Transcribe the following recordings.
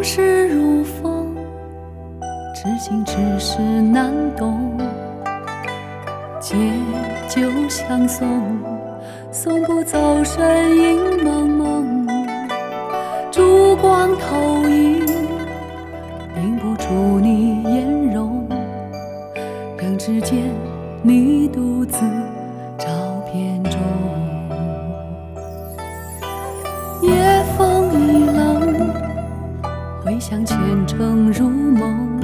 事如风，至今只是难懂。借酒相送，送不走身影蒙蒙。烛光投影，映不出你颜容。仍只见你独自照片中。夜风已冷，回想前程如梦。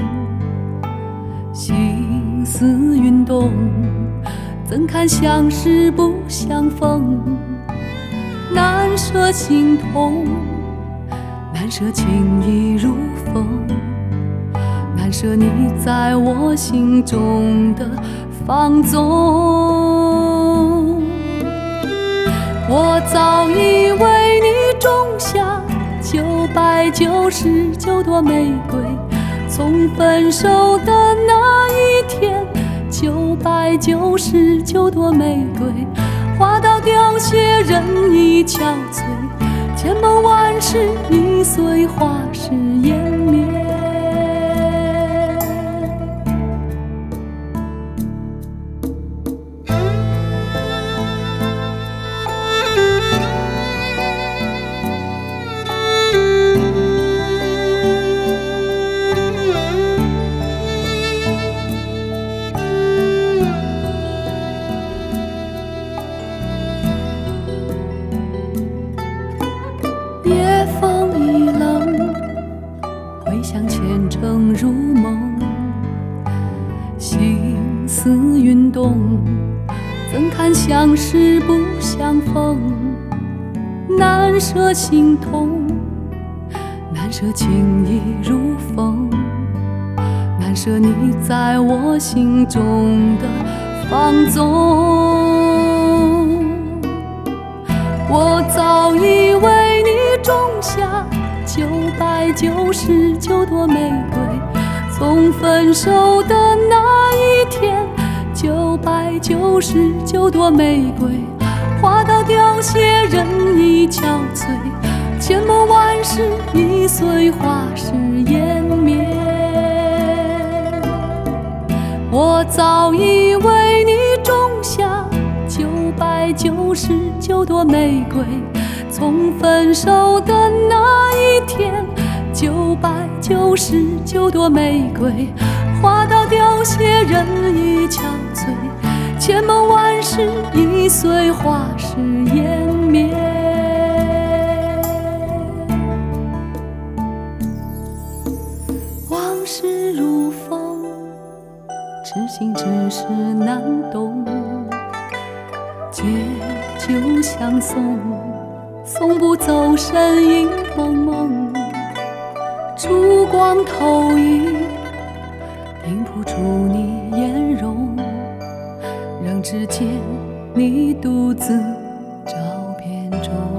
心思运动，怎堪相识不相逢。难舍心痛，难舍情意如风，难舍你在我心中的放纵。我早以为你种下999朵玫瑰，从分手的那一天，999朵玫瑰花到凋谢，人已憔悴。千梦万世已随花事湮灭。夜风已冷，回想前程如梦。心思运动，怎堪相识不相逢。难舍心痛，难舍情意如风，难舍你在我心中的放纵。我早以为你种下999朵玫瑰，从分手的那一天，999朵玫瑰花到凋谢，人已憔悴。千梦万世已随花事湮灭。我早以为你种下999朵玫瑰，从分手的那一天，999朵玫瑰花到凋谢，人已憔悴。千梦万世已随花事湮灭。往事如风，痴心只是难懂。借酒相送，送不走身影蒙蒙。烛光投影，映不出你颜容。仍只见你独自照片中。